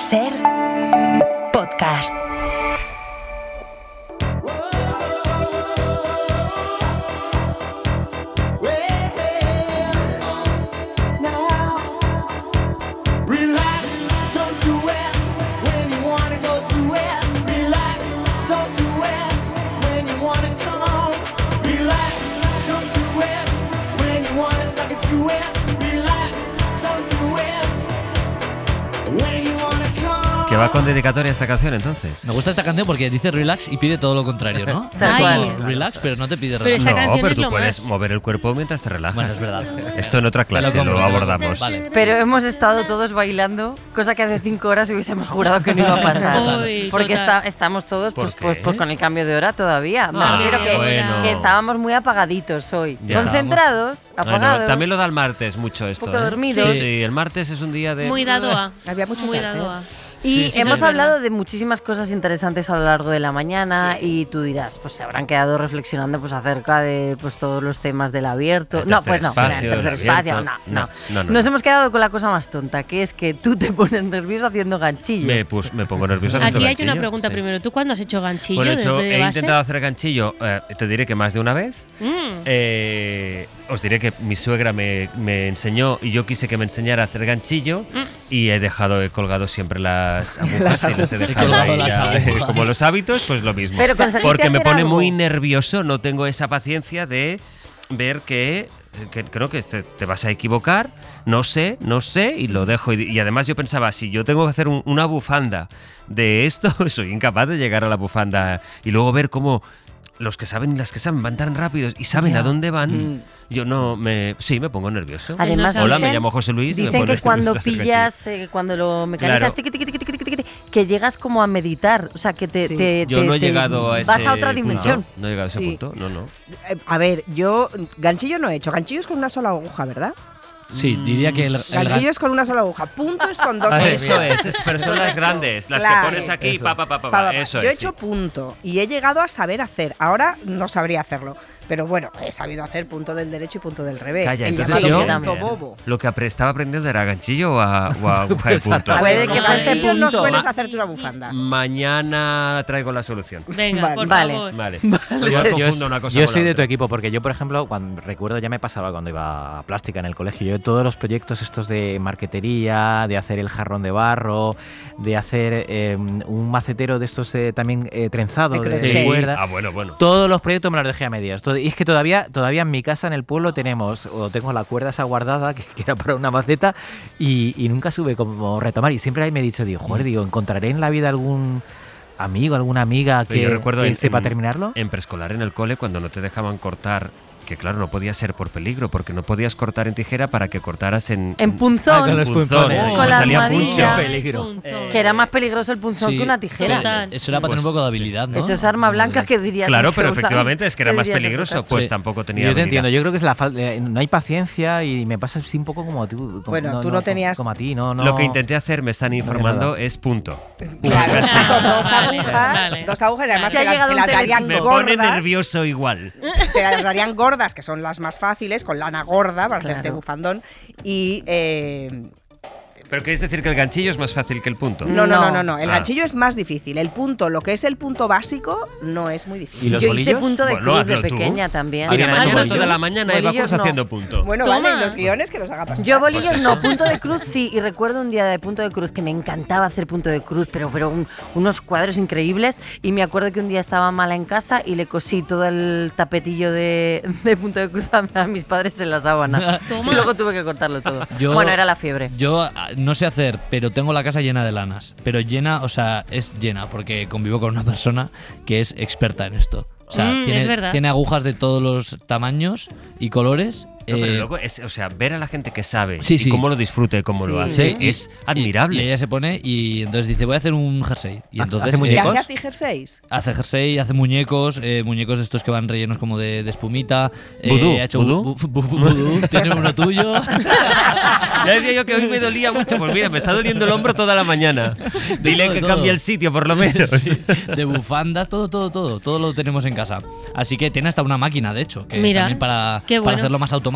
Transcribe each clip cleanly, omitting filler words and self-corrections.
Ser podcast. Que va con dedicatoria a esta canción, entonces. Me gusta esta canción porque dice relax y pide todo lo contrario, ¿no? Tal cual. Relax, pero no te pide Pero relax. esta No, canción pero es tú lo puedes más. mover el cuerpo mientras te relajas. Bueno, es verdad. Esto en otra clase Te lo compro, lo te lo compro. abordamos. Vale. Pero hemos estado todos bailando, cosa que hace 5 horas hubiésemos jurado que no iba a pasar. Uy, Porque total. estamos todos ¿Por pues qué? con el cambio de hora todavía. Me Ah, refiero que, bueno. que estábamos muy apagaditos hoy. Ya. Concentrados, Bueno, apagados. también lo da el martes mucho esto. Un poco dormidos. Sí, sí, el martes es un día de... Muy dado a. Había mucho Muy que hacer. dado a. Y Sí, hemos es hablado verdad. de muchísimas cosas interesantes a lo largo de la mañana y tú dirás, pues se habrán quedado reflexionando pues acerca de pues todos los temas del abierto. El No, tercer pues no, espacio, el el tercer espacio, abierto. no. No. Nos hemos quedado con la cosa más tonta, que es que tú te pones nervioso haciendo ganchillo. Me pongo nervioso haciendo Aquí hay una ganchillo, pregunta sí. primero. ¿Tú cuándo has hecho ganchillo? Bueno, desde he base? intentado hacer ganchillo, te diré que más de una vez. Os diré que mi suegra me enseñó y yo quise que me enseñara a hacer ganchillo y he colgado siempre las agujas y les he dejado colgado ahí las ya, agujas. como los hábitos, pues lo mismo. Pero conseguiste Porque me hacer pone algo. muy nervioso, no tengo esa paciencia de ver que creo que te vas a equivocar, no sé, y lo dejo. Y además yo pensaba, si yo tengo que hacer una bufanda de esto, soy incapaz de llegar a la bufanda y luego ver cómo los que saben y las que saben van tan rápidos y saben a dónde van. Yo me pongo nervioso. Además, Hola, dicen- me llamo José Luis y me Dicen pongo que cuando nervioso hacer pillas, cuando lo mecanizas, Claro. tiqui, tiqui, tiqui, tiqui, tiqui, tiqui, que llegas como a meditar. O sea, que Sí. Yo no he te llegado a ese vas a otra punto. dimensión. No he llegado a ese Sí. punto, no. A ver, yo ganchillo no he hecho. Ganchillo es con una sola aguja, ¿verdad? Sí, diría que el Ganchillo es con una sola aguja. Punto es con dos Ay, agujas. Eso es, pero son las grandes, las Claro. que pones aquí, Eso. pa, eso Yo he es. hecho punto y he llegado a saber hacer. Ahora no sabría hacerlo. Pero bueno, he sabido hacer punto del derecho y punto del revés. Calla, el entonces llamado yo- punto bobo. Lo que estaba aprendiendo era ganchillo o a aguja de punto. Puede Con que fuese ganchillo no punto. sueles hacerte una bufanda. Mañana traigo la solución. Venga, Vale. por Vale. favor. Vale. Yo, Igual confundo una cosa yo con soy la de tu otra. equipo porque yo, por ejemplo, cuando recuerdo ya me pasaba cuando iba a plástica en el colegio, yo todos los proyectos estos de marquetería, de hacer el jarrón de barro, de hacer un macetero de estos también trenzado De de crochet. cuerda. Ah, bueno. Todos los proyectos me los dejé a medias. Y es que todavía en mi casa, en el pueblo, tengo la cuerda esa guardada que era para una maceta y nunca sube como retomar. Y siempre ahí me he dicho, ¿encontraré en la vida algún amigo, alguna amiga Pero yo que recuerdo sepa terminarlo? En preescolar en el cole, cuando no te dejaban cortar, que claro, no podía ser por peligro, porque no podías cortar en tijera para que cortaras en punzón. con los punzón, punzones. Con la salía almohadilla. puncho. Peligro. Punzón. Que era más peligroso el punzón Sí, que una tijera. Total. Eso era para tener un Pues, poco de sí. habilidad, ¿no? Eso es arma blanca que dirías. Claro, pero que usan- efectivamente es que era que más dirías peligroso, épocas. pues Sí. tampoco tenía Yo te habilidad. entiendo, yo creo que es la falta, no hay paciencia y me pasa así un poco como a ti. Bueno, tú no tenías- Como a ti, no. Lo que intenté hacer, me están informando, nada. es punto. Claro, dos Vale, agujas, vale. dos agujas y además Te ha te las, llegado te un las darían Me gordas. pone nervioso igual. Te las darían gordas, que son las más fáciles, con lana gorda para hacerte Claro. bufandón. Y ¿Pero qué es decir que el ganchillo es más fácil que el punto? no. El Ah. ganchillo es más difícil. El punto, lo que es el punto básico, no es muy difícil. ¿Y los Yo bolillos? hice punto de Bueno, cruz de hazlo tú. pequeña también. Mira, Mira, mañana bolillos. toda la mañana Eva Bolillos Cruz no. haciendo punto. Bueno, Toma. vale, y los guiones que los haga pasar. Yo bolillos Pues no, eso. punto de cruz sí, y recuerdo un día de punto de cruz que me encantaba hacer punto de cruz, pero unos cuadros increíbles, y me acuerdo que un día estaba mala en casa y le cosí todo el tapetillo de punto de cruz a mis padres en la sábana. Toma. Y luego tuve que cortarlo todo. Yo- Bueno, era la fiebre. Yo no sé hacer, pero tengo la casa llena de lanas. Pero llena, o sea, es llena, porque convivo con una persona que es experta en esto. O sea, es verdad. tiene agujas de todos los tamaños y colores. No, pero luego o sea, ver a la gente que sabe Sí, y sí. cómo lo disfruta y cómo lo hace Sí, es admirable. Y ella se pone y entonces dice, voy a hacer un jersey. Y entonces ¿Hace ¿Y muñecos? hace a ti jerseys? hace jersey, hace muñecos, muñecos estos que van rellenos como de espumita. Vudú, Ha hecho vudú. vudú. Tiene uno tuyo. Ya decía yo que hoy me dolía mucho. Pues mira, me está doliendo el hombro toda la mañana. Dile todo, que todo. cambie el sitio, por lo menos. Sí, de bufandas, todo lo tenemos en casa. Así que tiene hasta una máquina, de hecho, que Mira, también para qué bueno. hacerlo más automático.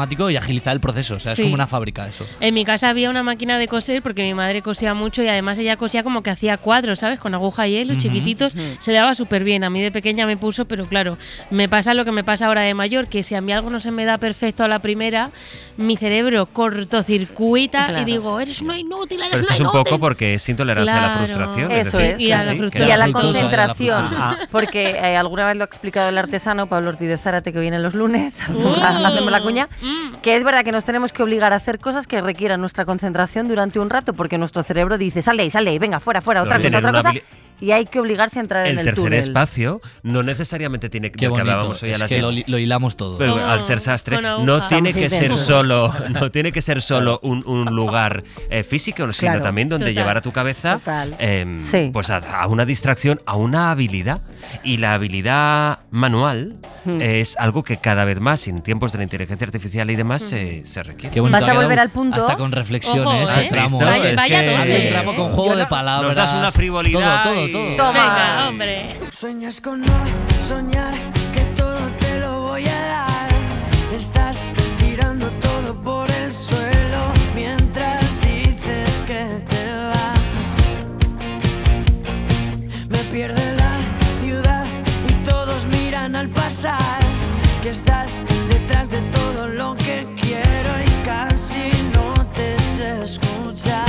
automático y agilizar el proceso. O sea, es Sí. como una fábrica eso. En mi casa había una máquina de coser porque mi madre cosía mucho y además ella cosía como que hacía cuadros, ¿sabes? Con aguja y hilo, chiquititos. Se le daba súper bien. A mí de pequeña me puso, pero claro, me pasa lo que me pasa ahora de mayor, que si a mí algo no se me da perfecto a la primera, mi cerebro cortocircuita Claro. y digo, eres una inútil, eres Pero esto una es un inútil. poco porque es intolerancia a la Claro. frustración. Eso decir, es. Y a la sí, frustración. Y a la fructosa, concentración, fructosa. porque alguna vez lo ha explicado el artesano Pablo Ortiz de Zárate, que viene los lunes, hacemos la cuña, que es verdad que nos tenemos que obligar a hacer cosas que requieran nuestra concentración durante un rato, porque nuestro cerebro dice, sal de ahí, venga, fuera, No, otra tienen cosa, una y hay que obligarse a entrar en El el tercer túnel. espacio no necesariamente tiene Qué que bonito. hablábamos hoy a Es las que 10. lo hilamos todo. Pero Como al ser sastre con no aguja. tiene Estamos que ser intensos. solo un lugar físico, sino Claro. también donde Total. llevar a tu cabeza Total. Sí. pues a una distracción, a una habilidad. Y la habilidad manual es algo que cada vez más en tiempos de la inteligencia artificial y demás se requiere. Qué bonito, Vas ha a quedado volver al punto. Hasta con reflexiones, Ojo, este ¿eh? tramo. ¿Has visto? Vaya- Es vaya que- doce, Hace un tramo con juego de palabras. Nos das una frivolidad Todo, y- todo. Toma. Venga, hombre. Sueñas con no soñar, que todo te lo voy a dar. Estás tirando todo por el suelo mientras dices que te vas. Me pierde la ciudad y todos miran al pasar, que estás detrás de todo lo que quiero y casi no te sé escuchar.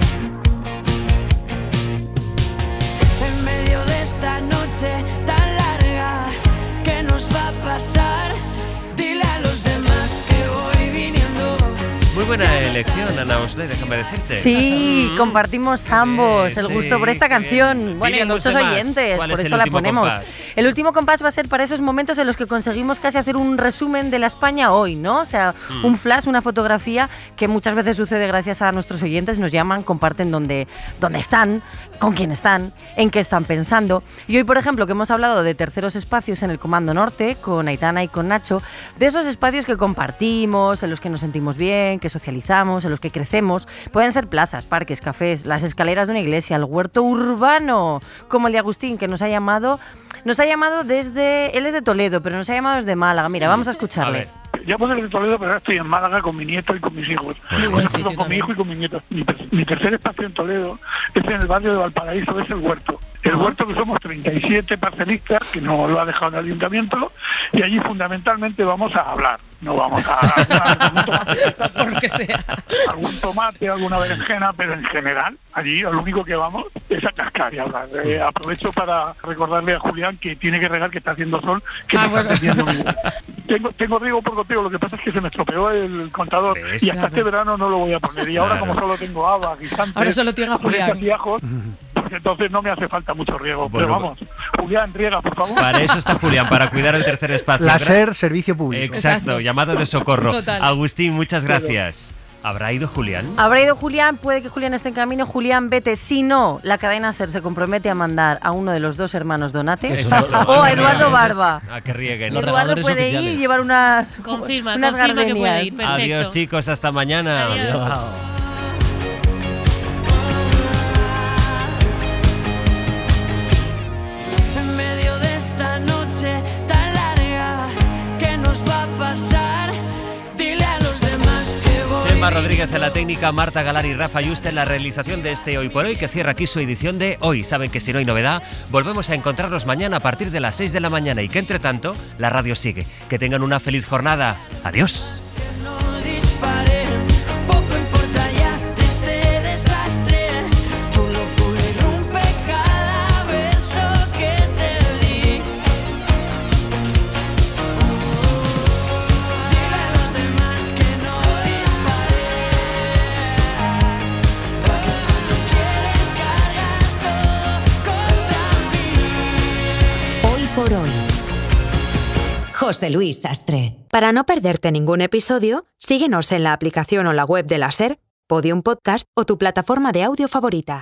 En medio de esta noche tan larga, ¿qué nos va a pasar? Dile a los demás que voy viniendo. Muy buena elección, Ana Osley, déjame decirte. Sí, compartimos ambos el sí, gusto por esta qué canción. bien. Bueno, Dile y a los muchos demás, oyentes, ¿cuál por es eso el la último ponemos. compás? El último compás va a ser para esos momentos en los que conseguimos casi hacer un resumen de la España hoy, ¿no? O sea, un flash, una fotografía que muchas veces sucede gracias a nuestros oyentes, nos llaman, comparten dónde están, con quién están, en qué están pensando. Y hoy, por ejemplo, que hemos hablado de terceros espacios en el Comando Norte, con Aitana y con Nacho, de esos espacios que compartimos, en los que nos sentimos bien, que socializamos, en los que crecemos. Pueden ser plazas, parques, cafés, las escaleras de una iglesia, el huerto urbano, como el de Agustín, que nos ha llamado desde... Él es de Toledo, pero nos ha llamado desde Málaga. Mira, vamos a escucharle. A ver. Llamo desde Toledo, pero ahora estoy en Málaga con mi nieto y con mis hijos. Muy buen Bueno, sitio perdón, con mi también. hijo y con mi nieto. Mi tercer espacio en Toledo es en el barrio de Valparaíso, es el huerto. El huerto, que somos 37 parcelistas, que nos lo ha dejado el ayuntamiento, y allí fundamentalmente vamos a hablar. No vamos a algún tomate, Por que sea. algún tomate, alguna berenjena, pero en general, allí lo único que vamos es a cascar y a hablar. Aprovecho para recordarle a Julián que tiene que regar, que está haciendo sol, que me está atendiendo mi mujer. Tengo riego por goteo, lo que pasa es que se me estropeó el contador ¿Ves? y hasta este verano no lo voy a poner. Y ahora, Claro. como solo tengo habas, guisantes, Ahora solo tiene a Julián. boletas y ajos, pues entonces no me hace falta mucho riego. Bueno, Pero vamos, Julián, riega, por favor. Para eso está Julián, para cuidar el tercer espacio. La SER, servicio público. Exacto, llamada de socorro. Total. Agustín, muchas gracias. ¿Habrá ido Julián? Habrá ido Julián, puede que Julián esté en camino. Julián, vete. Si no, la cadena SER se compromete a mandar a uno de los dos hermanos Donate Exacto. o a Eduardo Barba. A que rieguen. Los Eduardo regadores puede ir oficiales. y llevar unas Confirma que gardenias. puede ir. Perfecto. Adiós, chicos, hasta mañana. Adiós. En medio de esta noche tan larga, ¿qué nos va a pasar? Dile a los demás que voy. Chema Rodríguez en la técnica, Marta Galán y Rafa Yuste en la realización de este Hoy por Hoy, que cierra aquí su edición de Hoy. Saben que si no hay novedad, volvemos a encontrarnos mañana a partir de las 6 de la mañana y que entre tanto, la radio sigue. Que tengan una feliz jornada. Adiós. No disparen, poco importa ya este desastre. Tu locura irrumpe cada beso que te di. Dile a los demás que no disparen, porque cuando quieres cargas todo contra mí. Hoy por hoy. José Luis Sastre. Para no perderte ningún episodio, síguenos en la aplicación o la web de la SER, Podium Podcast o tu plataforma de audio favorita.